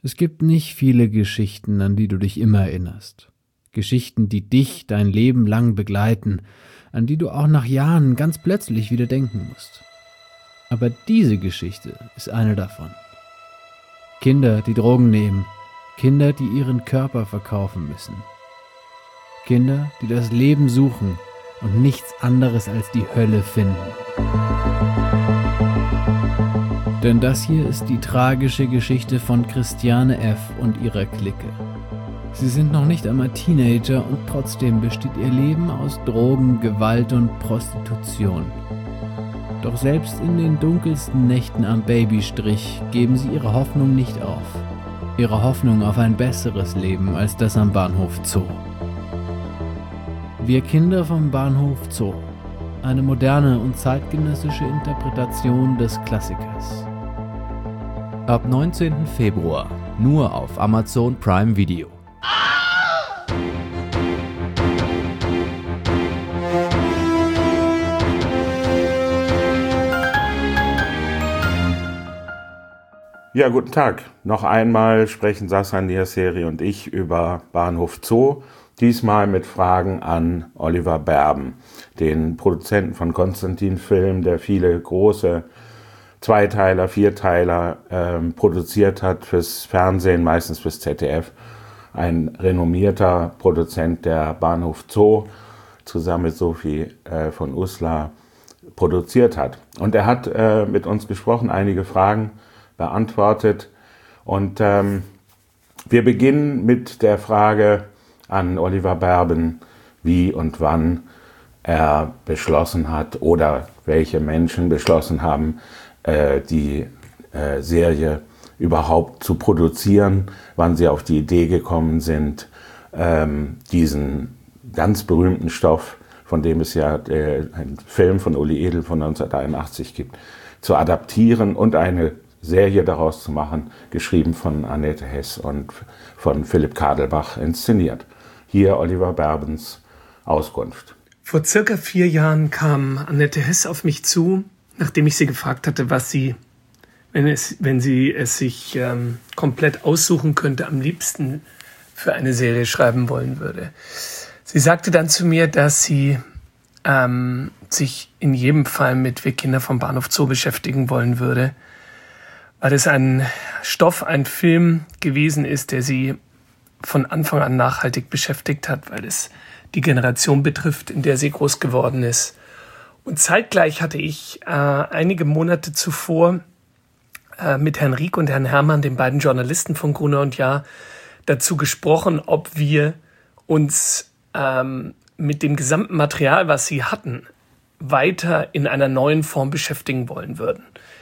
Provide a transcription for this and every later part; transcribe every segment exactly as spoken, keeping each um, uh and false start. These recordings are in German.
Es gibt nicht viele Geschichten, an die du dich immer erinnerst. Geschichten, die dich dein Leben lang begleiten, an die du auch nach Jahren ganz plötzlich wieder denken musst. Aber diese Geschichte ist eine davon. Kinder, die Drogen nehmen, Kinder, die ihren Körper verkaufen müssen. Kinder, die das Leben suchen und nichts anderes als die Hölle finden. Denn das hier ist die tragische Geschichte von Christiane F. und ihrer Clique. Sie sind noch nicht einmal Teenager und trotzdem besteht ihr Leben aus Drogen, Gewalt und Prostitution. Doch selbst in den dunkelsten Nächten am Babystrich geben sie ihre Hoffnung nicht auf. Ihre Hoffnung auf ein besseres Leben als das am Bahnhof Zoo. Wir Kinder vom Bahnhof Zoo. Eine moderne und zeitgenössische Interpretation des Klassikers. Ab neunzehnten Februar nur auf Amazon Prime Video. Ja, guten Tag. Noch einmal sprechen Sascha Niaseri und ich über Bahnhof Zoo. Diesmal mit Fragen an Oliver Berben, den Produzenten von Konstantin Film, der viele große Zweiteiler, Vierteiler ähm, produziert hat fürs Fernsehen, meistens fürs Z D F. Ein renommierter Produzent, der Bahnhof Zoo zusammen mit Sophie äh, von Uslar produziert hat. Und er hat äh, mit uns gesprochen, einige Fragen beantwortet. Und ähm, wir beginnen mit der Frage an Oliver Berben, wie und wann er beschlossen hat oder welche Menschen beschlossen haben, äh, die äh, Serie überhaupt zu produzieren, wann sie auf die Idee gekommen sind, ähm, diesen ganz berühmten Stoff, von dem es ja äh, einen Film von Uli Edel von neunzehnhunderteinundachtzig gibt, zu adaptieren und eine Serie daraus zu machen, geschrieben von Annette Hess und von Philipp Kadelbach inszeniert. Hier Oliver Berbens Auskunft. Vor circa vier Jahren kam Annette Hess auf mich zu, nachdem ich sie gefragt hatte, was sie, wenn, es, wenn sie es sich ähm, komplett aussuchen könnte, am liebsten für eine Serie schreiben wollen würde. Sie sagte dann zu mir, dass sie ähm, sich in jedem Fall mit Wir Kinder vom Bahnhof Zoo beschäftigen wollen würde, weil es ein Stoff, ein Film gewesen ist, der sie von Anfang an nachhaltig beschäftigt hat, weil es die Generation betrifft, in der sie groß geworden ist. Und zeitgleich hatte ich äh, einige Monate zuvor äh, mit Herrn Rieck und Herrn Herrmann, den beiden Journalisten von Gruner und Jahr, dazu gesprochen, ob wir uns ähm, mit dem gesamten Material, was sie hatten, weiter in einer neuen Form beschäftigen wollen würden.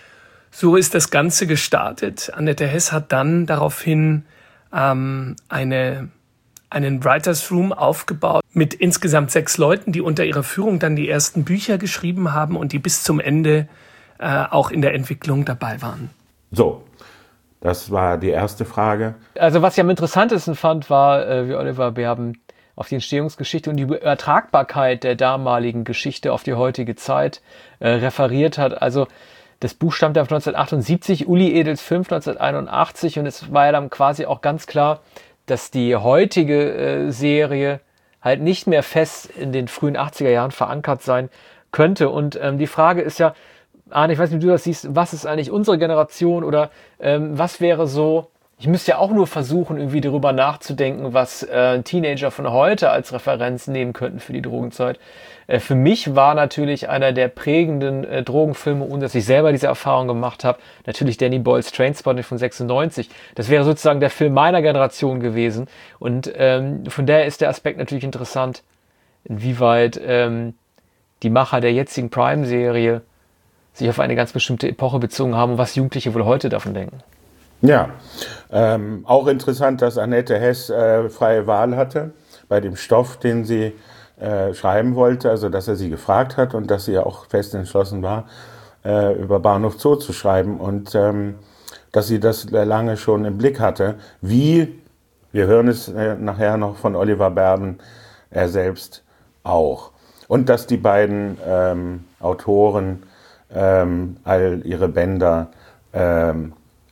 So ist das Ganze gestartet. Annette Hess hat dann daraufhin ähm, eine, einen Writers Room aufgebaut mit insgesamt sechs Leuten, die unter ihrer Führung dann die ersten Bücher geschrieben haben und die bis zum Ende äh, auch in der Entwicklung dabei waren. So, das war die erste Frage. Also was ich am interessantesten fand, war, äh, wie Oliver Berben auf die Entstehungsgeschichte und die Übertragbarkeit der damaligen Geschichte auf die heutige Zeit äh, referiert hat. Also das Buch stammt ja von neunzehnhundertachtundsiebzig, Uli Edels Film neunzehnhunderteinundachtzig, und es war ja dann quasi auch ganz klar, dass die heutige äh, Serie halt nicht mehr fest in den frühen achtziger Jahren verankert sein könnte. Und ähm, die Frage ist ja, Arne, ich weiß nicht, wie du das siehst, was ist eigentlich unsere Generation oder ähm, was wäre so, ich müsste ja auch nur versuchen, irgendwie darüber nachzudenken, was äh, Teenager von heute als Referenz nehmen könnten für die Drogenzeit. Äh, für mich war natürlich einer der prägenden äh, Drogenfilme, ohne dass ich selber diese Erfahrung gemacht habe, natürlich Danny Boyles Trainspotting von sechsundneunzig. Das wäre sozusagen der Film meiner Generation gewesen. Und ähm, von daher ist der Aspekt natürlich interessant, inwieweit ähm, die Macher der jetzigen Prime-Serie sich auf eine ganz bestimmte Epoche bezogen haben und was Jugendliche wohl heute davon denken. Ja, ähm, auch interessant, dass Annette Hess äh, freie Wahl hatte bei dem Stoff, den sie äh, schreiben wollte, also dass er sie gefragt hat und dass sie auch fest entschlossen war, äh, über Bahnhof Zoo zu schreiben und ähm, dass sie das lange schon im Blick hatte. Wie, wir hören es äh, nachher noch von Oliver Berben, er selbst auch. Und dass die beiden ähm, Autoren ähm, all ihre Bänder ähm,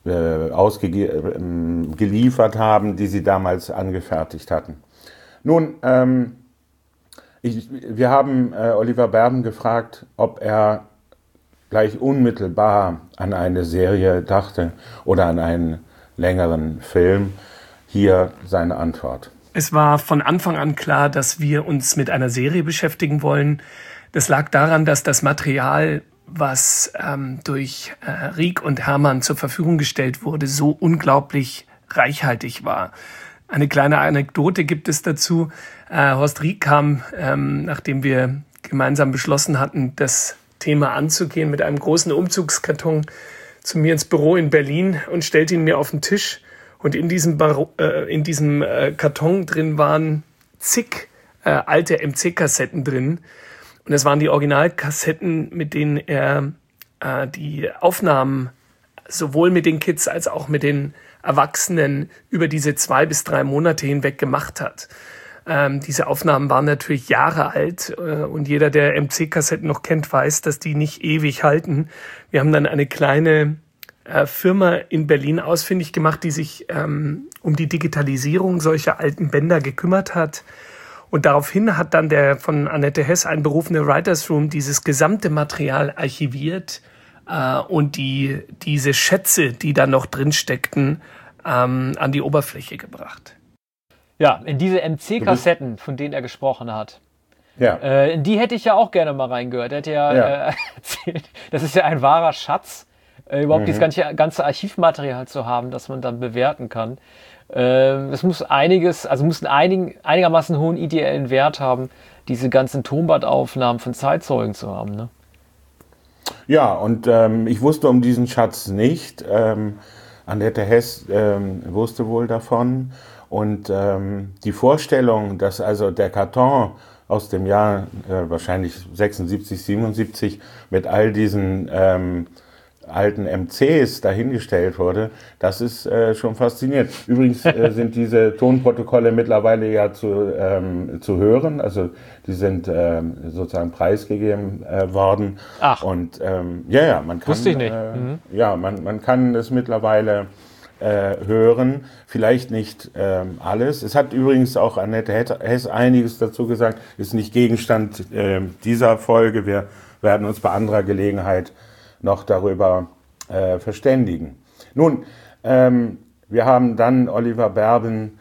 äh, ausgeliefert haben, die sie damals angefertigt hatten. Nun, ähm, ich, wir haben äh, Oliver Berben gefragt, ob er gleich unmittelbar an eine Serie dachte oder an einen längeren Film. Hier seine Antwort. Es war von Anfang an klar, dass wir uns mit einer Serie beschäftigen wollen. Das lag daran, dass das Material, was ähm, durch äh, Rieck und Hermann zur Verfügung gestellt wurde, so unglaublich reichhaltig war. Eine kleine Anekdote gibt es dazu. Äh, Horst Rieck kam, ähm, nachdem wir gemeinsam beschlossen hatten, das Thema anzugehen, mit einem großen Umzugskarton zu mir ins Büro in Berlin und stellte ihn mir auf den Tisch. Und in diesem, Bar- äh, in diesem äh, Karton drin waren zig äh, alte M C-Kassetten drin. Und das waren die Originalkassetten, mit denen er äh, die Aufnahmen sowohl mit den Kids als auch mit den Erwachsenen über diese zwei bis drei Monate hinweg gemacht hat. Ähm, diese Aufnahmen waren natürlich Jahre alt äh, und jeder, der M C-Kassetten noch kennt, weiß, dass die nicht ewig halten. Wir haben dann eine kleine äh, Firma in Berlin ausfindig gemacht, die sich ähm, um die Digitalisierung solcher alten Bänder gekümmert hat. Und daraufhin hat dann der von Annette Hess einberufene Writers Room dieses gesamte Material archiviert äh, und die diese Schätze, die da noch drin steckten, ähm, an die Oberfläche gebracht. Ja, in diese M C-Kassetten, von denen er gesprochen hat. Ja. Äh, in die hätte ich ja auch gerne mal reingehört. Er hätte ja, Ja. Äh, erzählt, das ist ja ein wahrer Schatz, äh, überhaupt Mhm. dieses ganze, ganze Archivmaterial zu haben, das man dann bewerten kann. Äh, es muss einiges, also muss einen einigen, einigermaßen hohen ideellen Wert haben, diese ganzen Tonbandaufnahmen von Zeitzeugen zu haben. Ne? Ja, und ähm, ich wusste um diesen Schatz nicht. Ähm, Annette Hess ähm, wusste wohl davon. Und ähm, die Vorstellung, dass also der Karton aus dem Jahr äh, wahrscheinlich sechsundsiebzig, siebenundsiebzig mit all diesen ähm, alten M Cs dahingestellt wurde, das ist äh, schon faszinierend. Übrigens äh, sind diese Tonprotokolle mittlerweile ja zu, ähm, zu hören, also die sind ähm, sozusagen preisgegeben äh, worden. Ach. Und ähm, ja, ja, man kann, Wusste ich nicht. Äh, Mhm. ja, man, man kann es mittlerweile äh, hören, vielleicht nicht ähm, alles. Es hat übrigens auch Annette Hess einiges dazu gesagt, ist nicht Gegenstand äh, dieser Folge. Wir werden uns bei anderer Gelegenheit noch darüber äh, verständigen. Nun, ähm, wir haben dann Oliver Berben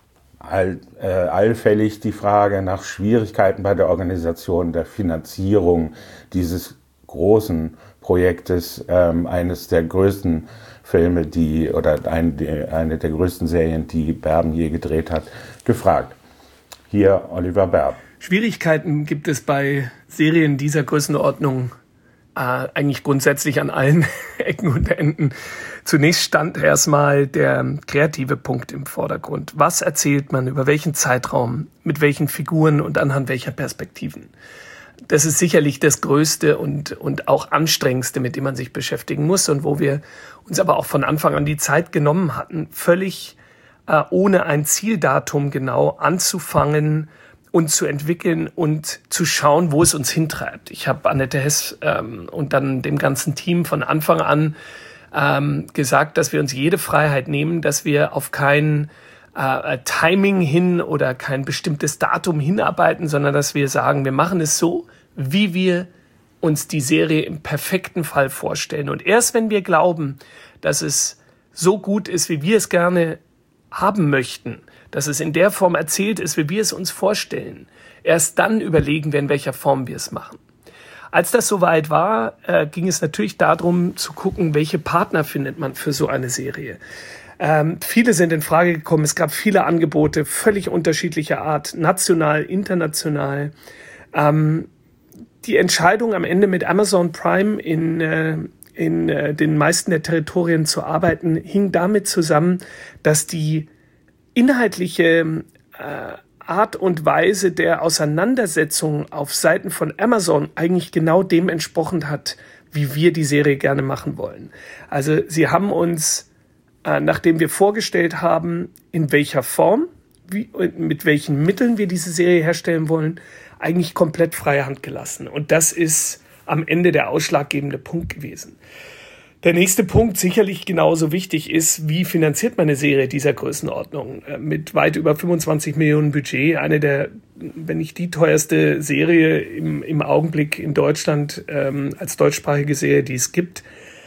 all, äh, allfällig die Frage nach Schwierigkeiten bei der Organisation der Finanzierung dieses großen Projektes, ähm, eines der größten Filme, die oder ein, die, eine der größten Serien, die Berben je gedreht hat, gefragt. Hier Oliver Berben. Schwierigkeiten gibt es bei Serien dieser Größenordnung äh, eigentlich grundsätzlich an allen Ecken und Enden. Zunächst stand erstmal der kreative Punkt im Vordergrund. Was erzählt man, über welchen Zeitraum, mit welchen Figuren und anhand welcher Perspektiven? Das ist sicherlich das Größte und, und auch Anstrengendste, mit dem man sich beschäftigen muss und wo wir uns aber auch von Anfang an die Zeit genommen hatten, völlig äh, ohne ein Zieldatum genau anzufangen und zu entwickeln und zu schauen, wo es uns hintreibt. Ich habe Annette Hess ähm, und dann dem ganzen Team von Anfang an ähm, gesagt, dass wir uns jede Freiheit nehmen, dass wir auf kein äh, Timing hin oder kein bestimmtes Datum hinarbeiten, sondern dass wir sagen, wir machen es so, wie wir uns die Serie im perfekten Fall vorstellen. Und erst wenn wir glauben, dass es so gut ist, wie wir es gerne haben möchten, dass es in der Form erzählt ist, wie wir es uns vorstellen, erst dann überlegen wir, in welcher Form wir es machen. Als das soweit war, äh, ging es natürlich darum zu gucken, welche Partner findet man für so eine Serie. Ähm, viele sind in Frage gekommen, es gab viele Angebote, völlig unterschiedlicher Art, national, international. Ähm, die Entscheidung am Ende mit Amazon Prime in, äh, in äh, den meisten der Territorien zu arbeiten, hing damit zusammen, dass die inhaltliche äh, Art und Weise der Auseinandersetzung auf Seiten von Amazon eigentlich genau dem entsprochen hat, wie wir die Serie gerne machen wollen. Also sie haben uns, äh, nachdem wir vorgestellt haben, in welcher Form, wie, mit welchen Mitteln wir diese Serie herstellen wollen, eigentlich komplett freie Hand gelassen. Und das ist am Ende der ausschlaggebende Punkt gewesen. Der nächste Punkt, sicherlich genauso wichtig, ist, wie finanziert man eine Serie dieser Größenordnung? Mit weit über fünfundzwanzig Millionen Budget, eine der, wenn nicht die teuerste Serie im, im Augenblick in Deutschland ähm, als deutschsprachige Serie, die es gibt.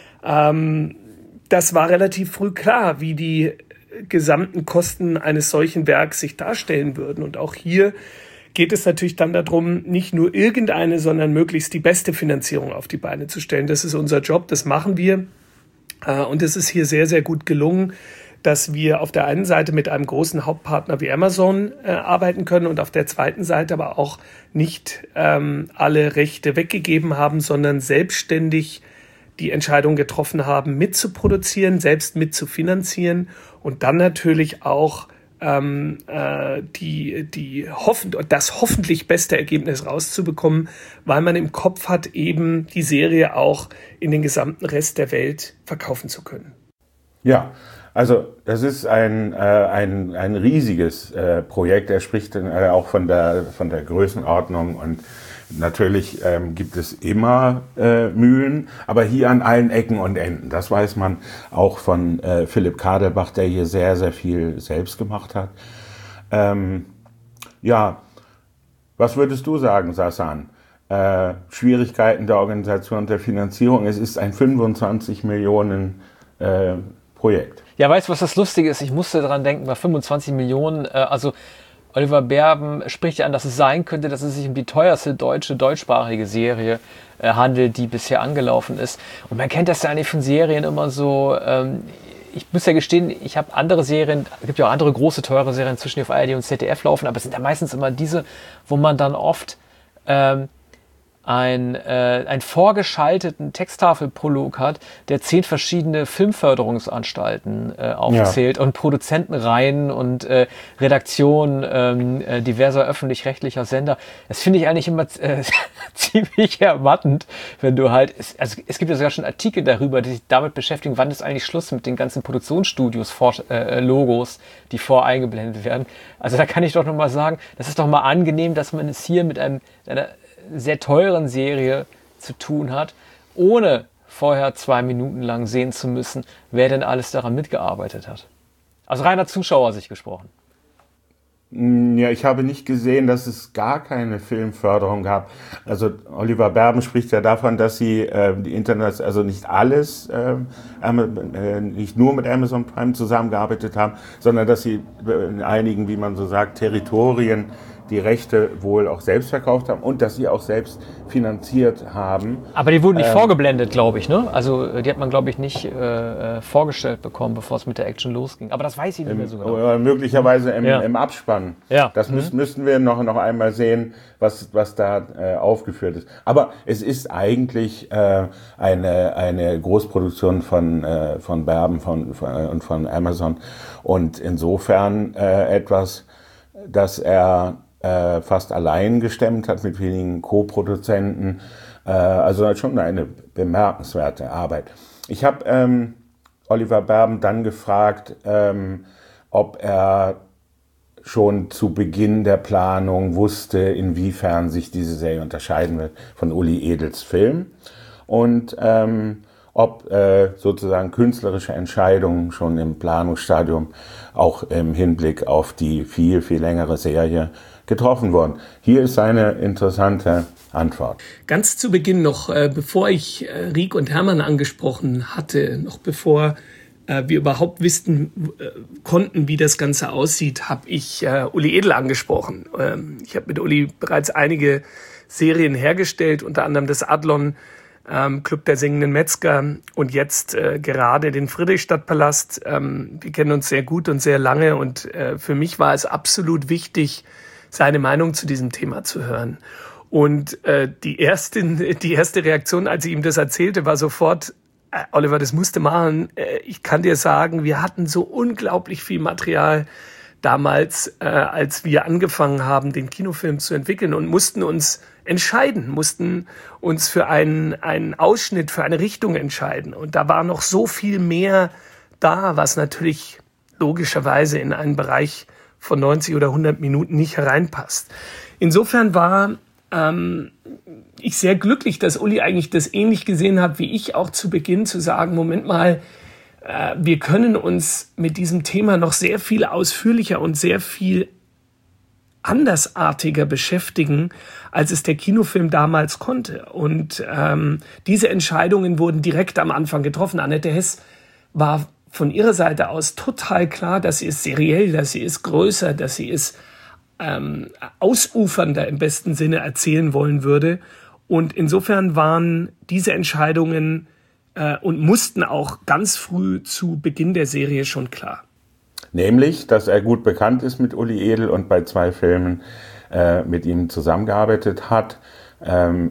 Ähm, das war relativ früh klar, wie die gesamten Kosten eines solchen Werks sich darstellen würden. Und auch hier geht es natürlich dann darum, nicht nur irgendeine, sondern möglichst die beste Finanzierung auf die Beine zu stellen. Das ist unser Job, das machen wir. Und es ist hier sehr, sehr gut gelungen, dass wir auf der einen Seite mit einem großen Hauptpartner wie Amazon äh, arbeiten können und auf der zweiten Seite aber auch nicht ähm, alle Rechte weggegeben haben, sondern selbstständig die Entscheidung getroffen haben, mitzuproduzieren, selbst mitzufinanzieren und dann natürlich auch Ähm, äh, die, die hoffen, das hoffentlich beste Ergebnis rauszubekommen, weil man im Kopf hat, eben die Serie auch in den gesamten Rest der Welt verkaufen zu können. Ja, also das ist ein, äh, ein, ein riesiges äh, Projekt. Er spricht dann, äh, auch von der, von der Größenordnung und natürlich ähm, gibt es immer äh, Mühlen, aber hier an allen Ecken und Enden. Das weiß man auch von äh, Philipp Kadelbach, der hier sehr, sehr viel selbst gemacht hat. Ähm, ja, was würdest du sagen, Sasan? Äh, Schwierigkeiten der Organisation, der Finanzierung. Es ist ein fünfundzwanzig Millionen äh, Projekt. Ja, weißt du, was das Lustige ist? Ich musste daran denken, bei fünfundzwanzig Millionen, äh, also Oliver Berben spricht ja an, dass es sein könnte, dass es sich um die teuerste deutsche, deutschsprachige Serie äh, handelt, die bisher angelaufen ist. Und man kennt das ja eigentlich von Serien immer so, ähm, ich muss ja gestehen, ich habe andere Serien, es gibt ja auch andere große, teure Serien zwischen auf A R D und Z D F laufen, aber es sind ja meistens immer diese, wo man dann oft ähm, ein, äh, einen vorgeschalteten Texttafelprolog hat, der zehn verschiedene Filmförderungsanstalten äh, aufzählt ja. und Produzentenreihen und äh, Redaktionen ähm, äh, diverser öffentlich-rechtlicher Sender. Das finde ich eigentlich immer äh, ziemlich ermattend, wenn du halt, es, also es gibt ja sogar schon Artikel darüber, die sich damit beschäftigen, wann ist eigentlich Schluss mit den ganzen Produktionsstudios, vor, äh, Logos, die voreingeblendet werden. Also da kann ich doch nochmal sagen, das ist doch mal angenehm, dass man es hier mit einem, einer sehr teuren Serie zu tun hat, ohne vorher zwei Minuten lang sehen zu müssen, wer denn alles daran mitgearbeitet hat. Aus reiner Zuschauersicht gesprochen. Ja, ich habe nicht gesehen, dass es gar keine Filmförderung gab. Also Oliver Berben spricht ja davon, dass sie äh, die Internet, also nicht alles, äh, äh, nicht nur mit Amazon Prime zusammengearbeitet haben, sondern dass sie in einigen, wie man so sagt, Territorien die Rechte wohl auch selbst verkauft haben und dass sie auch selbst finanziert haben. Aber die wurden nicht ähm, vorgeblendet, glaube ich, ne? Also die hat man, glaube ich, nicht äh, vorgestellt bekommen, bevor es mit der Action losging. Aber das weiß ich nicht im, mehr so genau. Oder möglicherweise im, ja. im Abspann. Ja. Das müssen, mhm. müssten wir noch, noch einmal sehen, was, was da äh, aufgeführt ist. Aber es ist eigentlich äh, eine, eine Großproduktion von, äh, von Berben von, von, äh, und von Amazon und insofern äh, etwas, das er Äh, fast allein gestemmt hat mit wenigen Co-Produzenten. Äh, also schon eine bemerkenswerte Arbeit. Ich habe ähm, Oliver Berben dann gefragt, ähm, ob er schon zu Beginn der Planung wusste, inwiefern sich diese Serie unterscheiden wird von Uli Edels Film und ähm, ob äh, sozusagen künstlerische Entscheidungen schon im Planungsstadium auch im Hinblick auf die viel, viel längere Serie getroffen worden. Hier ist eine interessante Antwort. Ganz zu Beginn noch, äh, bevor ich äh, Riek und Hermann angesprochen hatte, noch bevor äh, wir überhaupt wissen äh, konnten, wie das Ganze aussieht, habe ich äh, Uli Edel angesprochen. Ähm, ich habe mit Uli bereits einige Serien hergestellt, unter anderem das Adlon, ähm, Club der singenden Metzger und jetzt äh, gerade den Friedrichstadtpalast. Ähm, wir kennen uns sehr gut und sehr lange und äh, für mich war es absolut wichtig, seine Meinung zu diesem Thema zu hören. Und äh, die, erste, die erste Reaktion, als ich ihm das erzählte, war sofort, äh, Oliver, das musst du machen. Äh, ich kann dir sagen, wir hatten so unglaublich viel Material damals, äh, als wir angefangen haben, den Kinofilm zu entwickeln und mussten uns entscheiden, mussten uns für einen, einen Ausschnitt, für eine Richtung entscheiden. Und da war noch so viel mehr da, was natürlich logischerweise in einen Bereich von neunzig oder hundert Minuten nicht hereinpasst. Insofern war ähm, ich sehr glücklich, dass Uli eigentlich das ähnlich gesehen hat wie ich, auch zu Beginn zu sagen, Moment mal, äh, wir können uns mit diesem Thema noch sehr viel ausführlicher und sehr viel andersartiger beschäftigen, als es der Kinofilm damals konnte. Und ähm, diese Entscheidungen wurden direkt am Anfang getroffen. Annette Hess war von ihrer Seite aus total klar, dass sie es seriell, dass sie es größer, dass sie es ähm, ausufernder im besten Sinne erzählen wollen würde. Und insofern waren diese Entscheidungen äh, und mussten auch ganz früh zu Beginn der Serie schon klar. Nämlich, dass er gut bekannt ist mit Uli Edel und bei zwei Filmen äh, mit ihm zusammengearbeitet hat. Ähm,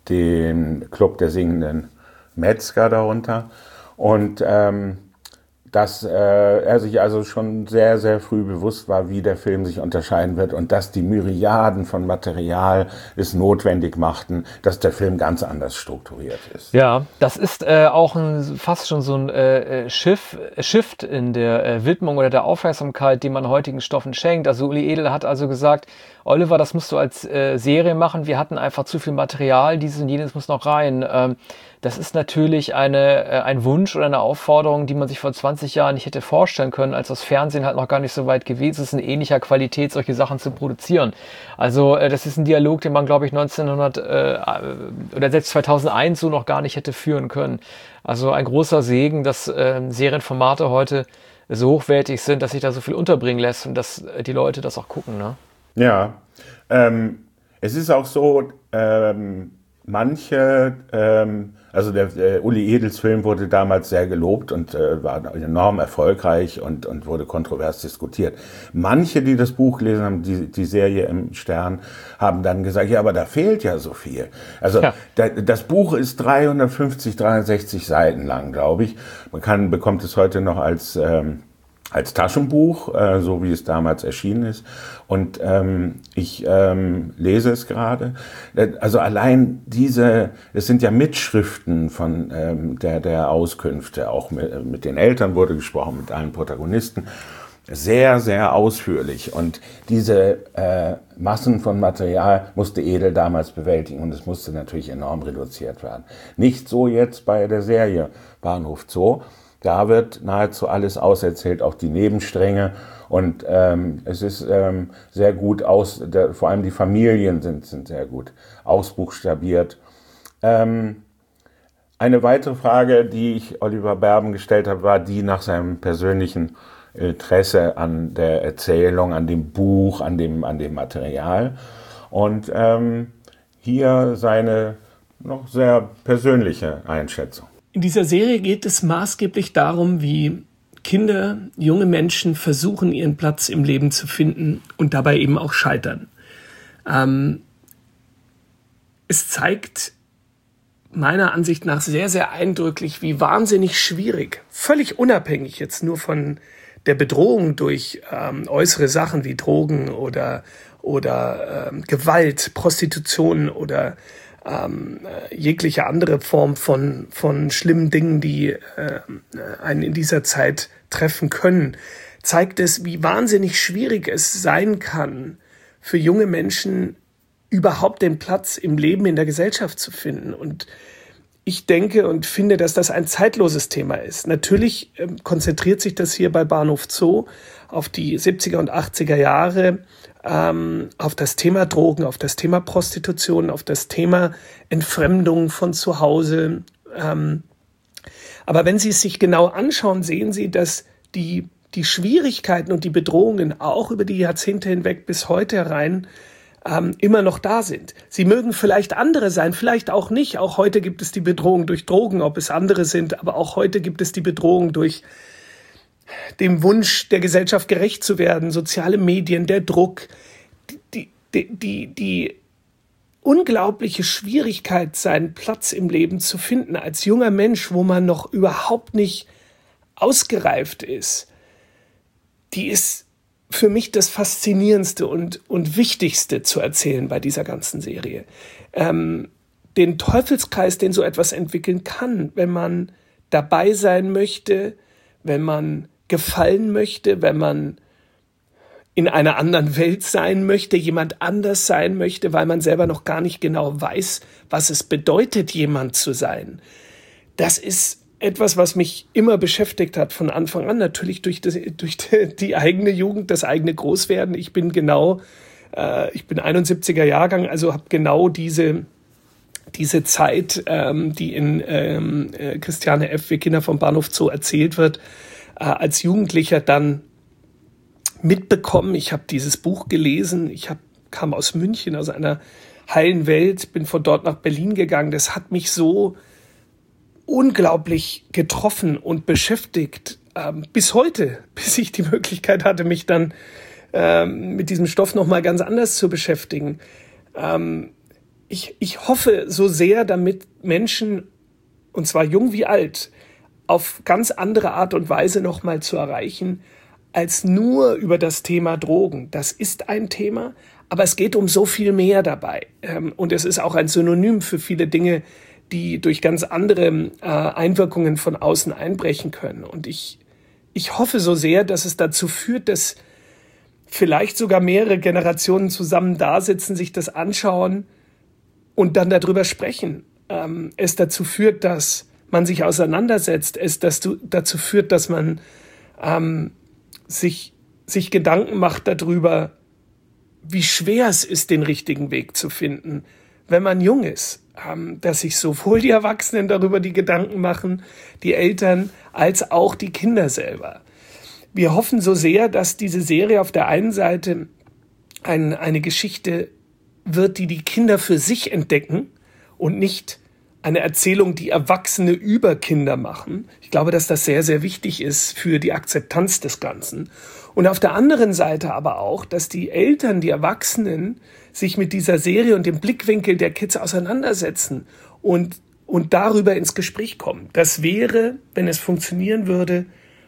den Club der singenden Metzger darunter. Und ähm, dass äh, er sich also schon sehr, sehr früh bewusst war, wie der Film sich unterscheiden wird und dass die Myriaden von Material es notwendig machten, dass der Film ganz anders strukturiert ist. Ja, das ist äh, auch ein, fast schon so ein äh, Schiff, Shift in der äh, Widmung oder der Aufmerksamkeit, die man heutigen Stoffen schenkt. Also Uli Edel hat also gesagt, Oliver, das musst du als äh, Serie machen. Wir hatten einfach zu viel Material, dieses und jenes muss noch rein. Ähm, Das ist natürlich eine, äh, ein Wunsch oder eine Aufforderung, die man sich vor zwanzig Jahren nicht hätte vorstellen können, als das Fernsehen halt noch gar nicht so weit gewesen ist, in ähnlicher Qualität solche Sachen zu produzieren. Also äh, das ist ein Dialog, den man, glaube ich, neunzehnhundert äh, oder selbst zweitausendeins so noch gar nicht hätte führen können. Also ein großer Segen, dass äh, Serienformate heute so hochwertig sind, dass sich da so viel unterbringen lässt und dass äh, die Leute das auch gucken, ne? Ja, ähm, es ist auch so, ähm, manche, ähm, also der, der Uli Edels Film wurde damals sehr gelobt und äh, war enorm erfolgreich und, und wurde kontrovers diskutiert. Manche, die das Buch gelesen haben, die, die Serie im Stern, haben dann gesagt, ja, aber da fehlt ja so viel. Also ja. da, das Buch ist dreihundertfünfzig, dreihundertsechzig Seiten lang, glaube ich. Man kann, bekommt es heute noch als ähm, als Taschenbuch, äh, so wie es damals erschienen ist. Und ähm, ich ähm, lese es gerade. Also allein diese, es sind ja Mitschriften von ähm, der, der Auskünfte, auch mit, mit den Eltern wurde gesprochen, mit allen Protagonisten. Sehr, sehr ausführlich. Und diese äh, Massen von Material musste Edel damals bewältigen. Und es musste natürlich enorm reduziert werden. Nicht so jetzt bei der Serie Bahnhof Zoo. Da wird nahezu alles auserzählt, auch die Nebenstränge. Und ähm, es ist ähm, sehr gut aus, der, vor allem die Familien sind, sind sehr gut ausbuchstabiert. Ähm, eine weitere Frage, die ich Oliver Berben gestellt habe, war die nach seinem persönlichen Interesse an der Erzählung, an dem Buch, an dem, an dem Material. Und ähm, hier seine noch sehr persönliche Einschätzung. In dieser Serie geht es maßgeblich darum, wie Kinder, junge Menschen versuchen, ihren Platz im Leben zu finden und dabei eben auch scheitern. Ähm, es zeigt meiner Ansicht nach sehr, sehr eindrücklich, wie wahnsinnig schwierig, völlig unabhängig jetzt nur von der Bedrohung durch ähm, äußere Sachen wie Drogen oder, oder ähm, Gewalt, Prostitution oder Ähm, äh, jegliche andere Form von, von schlimmen Dingen, die äh, einen in dieser Zeit treffen können, zeigt es, wie wahnsinnig schwierig es sein kann, für junge Menschen überhaupt den Platz im Leben, in der Gesellschaft zu finden. Und ich denke und finde, dass das ein zeitloses Thema ist. Natürlich äh, konzentriert sich das hier bei Bahnhof Zoo auf die siebziger und achtziger Jahre, ähm, auf das Thema Drogen, auf das Thema Prostitution, auf das Thema Entfremdung von zu Hause. Ähm, aber wenn Sie es sich genau anschauen, sehen Sie, dass die, die Schwierigkeiten und die Bedrohungen auch über die Jahrzehnte hinweg bis heute herein ähm, immer noch da sind. Sie mögen vielleicht andere sein, vielleicht auch nicht. Auch heute gibt es die Bedrohung durch Drogen, ob es andere sind, aber auch heute gibt es die Bedrohung durch dem Wunsch der Gesellschaft gerecht zu werden, soziale Medien, der Druck, die, die, die, die unglaubliche Schwierigkeit, seinen Platz im Leben zu finden als junger Mensch, wo man noch überhaupt nicht ausgereift ist, die ist für mich das Faszinierendste und, und Wichtigste zu erzählen bei dieser ganzen Serie. Ähm, den Teufelskreis, den so etwas entwickeln kann, wenn man dabei sein möchte, wenn man gefallen möchte, wenn man in einer anderen Welt sein möchte, jemand anders sein möchte, weil man selber noch gar nicht genau weiß, was es bedeutet, jemand zu sein. Das ist etwas, was mich immer beschäftigt hat von Anfang an, natürlich durch, das, durch die eigene Jugend, das eigene Großwerden. Ich bin genau, äh, ich bin einundsiebziger Jahrgang, also habe genau diese, diese Zeit, ähm, die in ähm, äh, Christiane F., Wir Kinder vom Bahnhof Zoo erzählt wird, äh, als Jugendlicher dann mitbekommen. Ich habe dieses Buch gelesen, ich hab, kam aus München, aus einer heilen Welt, bin von dort nach Berlin gegangen. Das hat mich so unglaublich getroffen und beschäftigt, ähm, bis heute, bis ich die Möglichkeit hatte, mich dann ähm, mit diesem Stoff nochmal ganz anders zu beschäftigen. Ähm, ich, ich hoffe so sehr, damit Menschen, und zwar jung wie alt, auf ganz andere Art und Weise nochmal zu erreichen, als nur über das Thema Drogen. Das ist ein Thema, aber es geht um so viel mehr dabei. Und es ist auch ein Synonym für viele Dinge, die durch ganz andere Einwirkungen von außen einbrechen können. Und ich, ich hoffe so sehr, dass es dazu führt, dass vielleicht sogar mehrere Generationen zusammen da sitzen, sich das anschauen und dann darüber sprechen. Es dazu führt, dass man sich auseinandersetzt. Es dazu führt, dass man ähm, sich, sich Gedanken macht darüber, wie schwer es ist, den richtigen Weg zu finden, wenn man jung ist. Ähm, dass sich sowohl die Erwachsenen darüber die Gedanken machen, die Eltern, als auch die Kinder selber. Wir hoffen so sehr, dass diese Serie auf der einen Seite ein, eine Geschichte wird, die die Kinder für sich entdecken und nicht eine Erzählung, die Erwachsene über Kinder machen. Ich glaube, dass das sehr, sehr wichtig ist für die Akzeptanz des Ganzen. Und auf der anderen Seite aber auch, dass die Eltern, die Erwachsenen sich mit dieser Serie und dem Blickwinkel der Kids auseinandersetzen und, und darüber ins Gespräch kommen. Das wäre, wenn es funktionieren würde,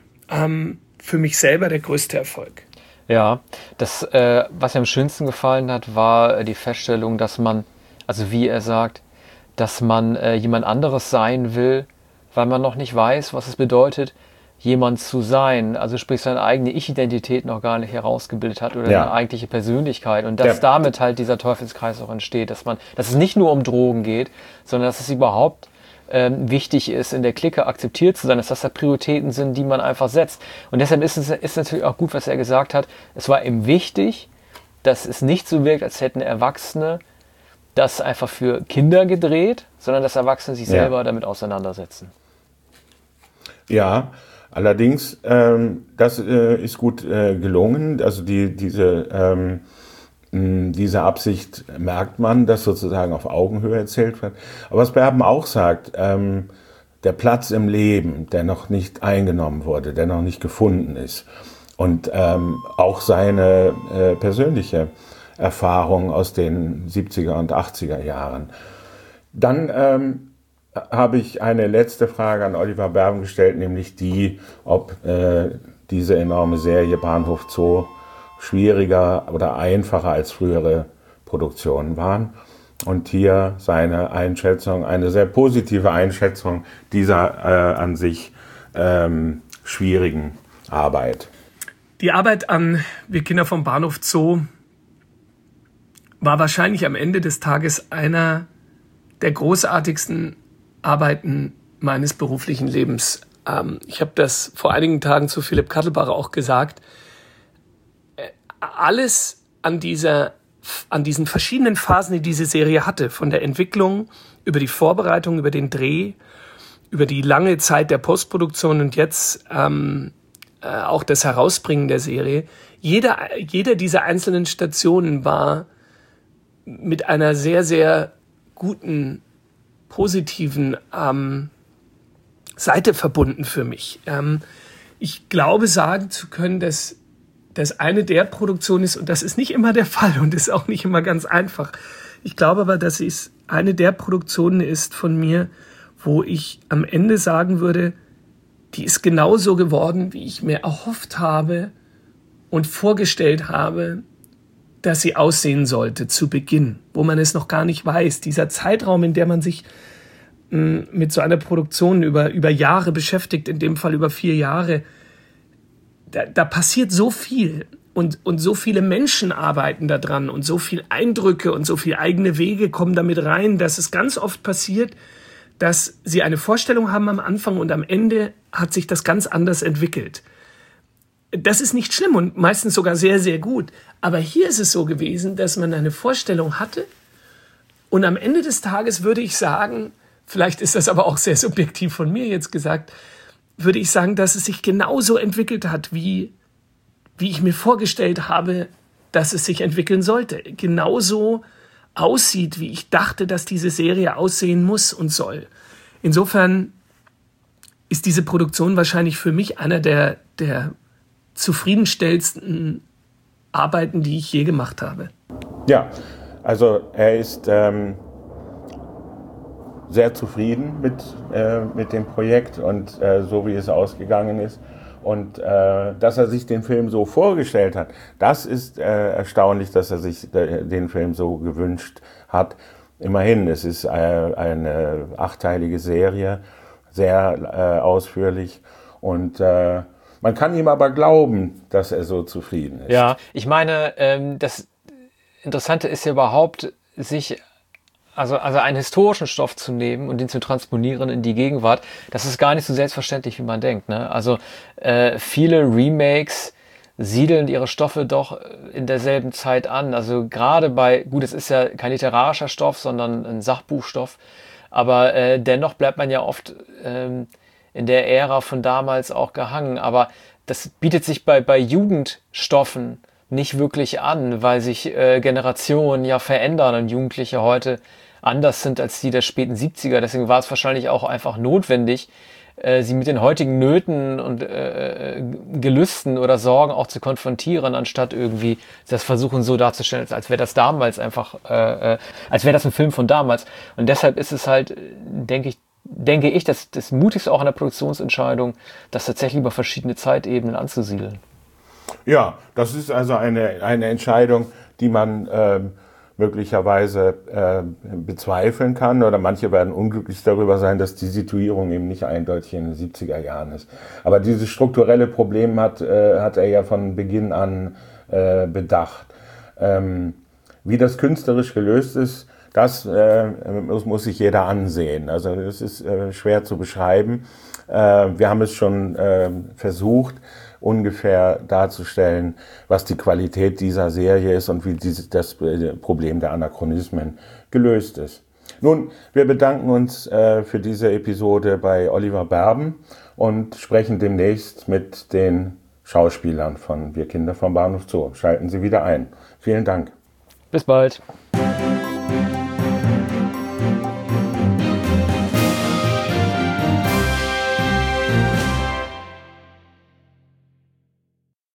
ähm, für mich selber der größte Erfolg. Ja, das, äh, was mir am schönsten gefallen hat, war die Feststellung, dass man, also wie er sagt, dass man äh, jemand anderes sein will, weil man noch nicht weiß, was es bedeutet, jemand zu sein. Also sprich, seine eigene Ich-Identität noch gar nicht herausgebildet hat oder ja. eine eigentliche Persönlichkeit. Und dass Der, damit halt dieser Teufelskreis auch entsteht, dass man, dass es nicht nur um Drogen geht, sondern dass es überhaupt ähm, wichtig ist, in der Clique akzeptiert zu sein, dass das da Prioritäten sind, die man einfach setzt. Und deshalb ist es ist natürlich auch gut, was er gesagt hat. Es war ihm wichtig, dass es nicht so wirkt, als hätten Erwachsene das einfach für Kinder gedreht, sondern dass Erwachsene sich selber ja. damit auseinandersetzen. Ja, allerdings, ähm, das äh, ist gut äh, gelungen. Also die, diese, ähm, mh, diese Absicht merkt man, dass sozusagen auf Augenhöhe erzählt wird. Aber was Berben auch sagt, ähm, der Platz im Leben, der noch nicht eingenommen wurde, der noch nicht gefunden ist und ähm, auch seine äh, persönliche Erfahrung aus den siebziger und achtziger Jahren. Dann ähm, habe ich eine letzte Frage an Oliver Berben gestellt, nämlich die, ob äh, diese enorme Serie Bahnhof Zoo schwieriger oder einfacher als frühere Produktionen waren. Und hier seine Einschätzung, eine sehr positive Einschätzung dieser äh, an sich ähm, schwierigen Arbeit. Die Arbeit an Wir Kinder vom Bahnhof Zoo war wahrscheinlich am Ende des Tages einer der großartigsten Arbeiten meines beruflichen Lebens. Ähm, ich habe das vor einigen Tagen zu Philipp Kattelbach auch gesagt. Äh, alles an dieser, an diesen verschiedenen Phasen, die diese Serie hatte, von der Entwicklung über die Vorbereitung, über den Dreh, über die lange Zeit der Postproduktion und jetzt ähm, äh, auch das Herausbringen der Serie. Jeder, jeder dieser einzelnen Stationen war mit einer sehr, sehr guten, positiven ähm, Seite verbunden für mich. Ähm, ich glaube, sagen zu können, dass das eine der Produktionen ist, und das ist nicht immer der Fall und ist auch nicht immer ganz einfach. Ich glaube aber, dass es eine der Produktionen ist von mir, wo ich am Ende sagen würde, die ist genauso geworden, wie ich mir erhofft habe und vorgestellt habe, dass sie aussehen sollte zu Beginn, wo man es noch gar nicht weiß. Dieser Zeitraum, in dem man sich mh, mit so einer Produktion über, über Jahre beschäftigt, in dem Fall über vier Jahre, da, da passiert so viel. Und, und so viele Menschen arbeiten da dran und so viele Eindrücke und so viele eigene Wege kommen damit rein, dass es ganz oft passiert, dass sie eine Vorstellung haben am Anfang und am Ende hat sich das ganz anders entwickelt. Das ist nicht schlimm und meistens sogar sehr, sehr gut. Aber hier ist es so gewesen, dass man eine Vorstellung hatte und am Ende des Tages würde ich sagen, vielleicht ist das aber auch sehr subjektiv von mir jetzt gesagt, würde ich sagen, dass es sich genauso entwickelt hat, wie wie ich mir vorgestellt habe, dass es sich entwickeln sollte. Genauso aussieht, wie ich dachte, dass diese Serie aussehen muss und soll. Insofern ist diese Produktion wahrscheinlich für mich einer der, der zufriedenstellendsten Arbeiten, die ich je gemacht habe. Ja, also er ist ähm, sehr zufrieden mit, äh, mit dem Projekt und äh, so wie es ausgegangen ist. Und äh, dass er sich den Film so vorgestellt hat, das ist äh, erstaunlich, dass er sich de, den Film so gewünscht hat. Immerhin, es ist äh, eine achtteilige Serie, sehr äh, ausführlich. Und äh, man kann ihm aber glauben, dass er so zufrieden ist. Ja, ich meine, ähm, das Interessante ist ja überhaupt, sich Also, also einen historischen Stoff zu nehmen und den zu transponieren in die Gegenwart, das ist gar nicht so selbstverständlich, wie man denkt. Ne? Also äh, viele Remakes siedeln ihre Stoffe doch in derselben Zeit an. Also gerade bei, gut, es ist ja kein literarischer Stoff, sondern ein Sachbuchstoff, aber äh, dennoch bleibt man ja oft ähm, in der Ära von damals auch gehangen. Aber das bietet sich bei, bei Jugendstoffen nicht wirklich an, weil sich äh, Generationen ja verändern und Jugendliche heute anders sind als die der späten siebziger. Deswegen war es wahrscheinlich auch einfach notwendig, äh, sie mit den heutigen Nöten und äh, Gelüsten oder Sorgen auch zu konfrontieren, anstatt irgendwie das versuchen so darzustellen, als wäre das damals einfach, äh, als wäre das ein Film von damals. Und deshalb ist es halt, denke ich, denke ich, das, das Mutigste auch an der Produktionsentscheidung, das tatsächlich über verschiedene Zeitebenen anzusiedeln. Ja, das ist also eine, eine Entscheidung, die man ähm, möglicherweise äh, bezweifeln kann, oder manche werden unglücklich darüber sein, dass die Situierung eben nicht eindeutig in den siebziger Jahren ist. Aber dieses strukturelle Problem hat, äh, hat er ja von Beginn an äh, bedacht. Ähm, wie das künstlerisch gelöst ist, das äh, muss, muss sich jeder ansehen. Also es ist äh, schwer zu beschreiben. Äh, wir haben es schon äh, versucht, ungefähr darzustellen, was die Qualität dieser Serie ist und wie dieses, das Problem der Anachronismen gelöst ist. Nun, wir bedanken uns äh, für diese Episode bei Oliver Berben und sprechen demnächst mit den Schauspielern von Wir Kinder vom Bahnhof Zoo. Schalten Sie wieder ein. Vielen Dank. Bis bald.